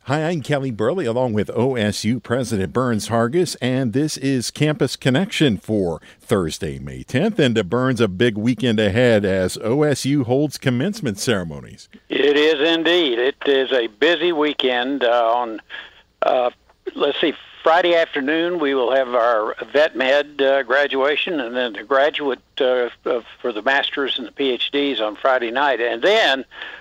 Hi, I'm Kelly Burley along with OSU President Burns Hargis, and this is Campus Connection for Thursday, May 10th. And Burns, a big weekend ahead as OSU holds commencement ceremonies. It is indeed. It is a busy weekend. Friday afternoon we will have our Vet Med graduation, and then the graduate for the Masters and the PhDs on Friday night. And then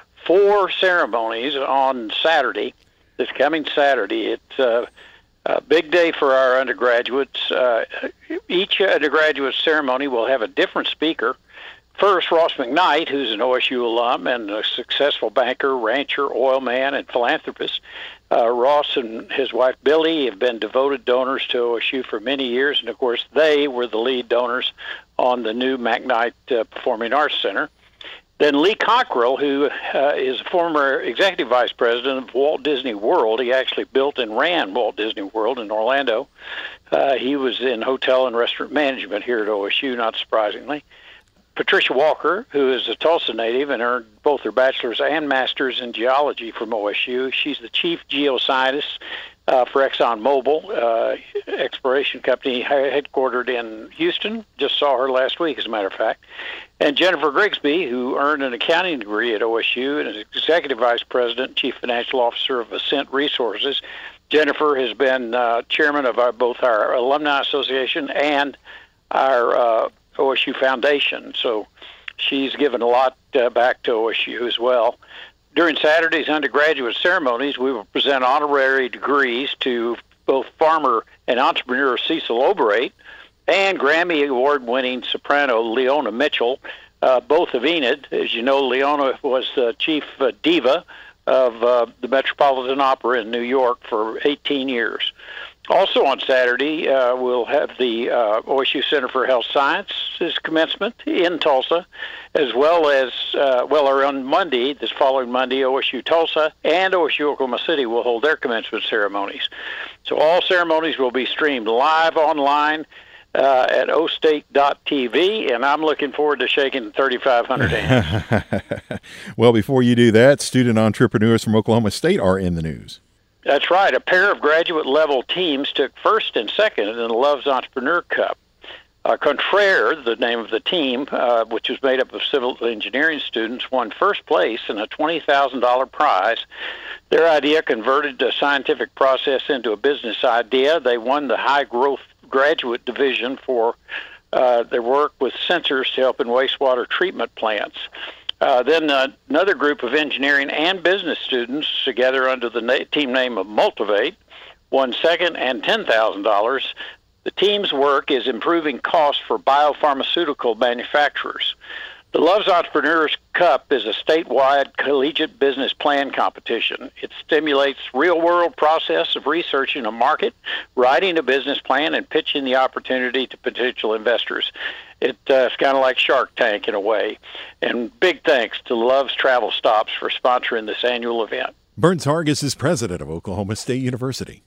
4 ceremonies on Saturday. This coming Saturday. It's a big day for our undergraduates. Each undergraduate ceremony will have a different speaker. First, Ross McKnight, who's an OSU alum and a successful banker, rancher, oil man, and philanthropist. Ross and his wife Billy have been devoted donors to OSU for many years, and of course they were the lead donors on the new McKnight Performing Arts Center. Then Lee Cockrell, who is a former executive vice president of Walt Disney World. He actually built and ran Walt Disney World in Orlando. He was in hotel and restaurant management here at OSU, not surprisingly. Patricia Walker, who is a Tulsa native and earned both her bachelor's and master's in geology from OSU. She's the chief geoscientist for ExxonMobil, exploration company headquartered in Houston. Just saw her last week, as a matter of fact. And Jennifer Grigsby, who earned an accounting degree at OSU and is executive vice president, chief financial officer of Ascent Resources. Jennifer has been chairman of both our Alumni Association and our OSU Foundation. So she's given a lot back to OSU as well. During Saturday's undergraduate ceremonies, we will present honorary degrees to both farmer and entrepreneur Cecil Oberate and Grammy Award-winning soprano Leona Mitchell, both of Enid. As you know, Leona was the chief diva of the Metropolitan Opera in New York for 18 years. Also on Saturday, we'll have the OSU Center for Health Sciences commencement in Tulsa, as well as, or on Monday, this following Monday, OSU Tulsa and OSU Oklahoma City will hold their commencement ceremonies. So all ceremonies will be streamed live online at ostate.tv, and I'm looking forward to shaking 3,500 hands. Well, before you do that, student entrepreneurs from Oklahoma State are in the news. That's right. A pair of graduate-level teams took first and second in the Love's Entrepreneur Cup. Contraire, the name of the team, which was made up of civil engineering students, won first place in a $20,000 prize. Their idea converted a scientific process into a business idea. They won the high-growth graduate division for their work with sensors to help in wastewater treatment plants. Then another group of engineering and business students, together under the team name of Multivate, won second and $10,000. The team's work is improving costs for biopharmaceutical manufacturers. The Love's Entrepreneurs Cup is a statewide collegiate business plan competition. It stimulates real-world process of researching a market, writing a business plan, and pitching the opportunity to potential investors. It's kind of like Shark Tank in a way. And big thanks to Love's Travel Stops for sponsoring this annual event. Burns Hargis is president of Oklahoma State University.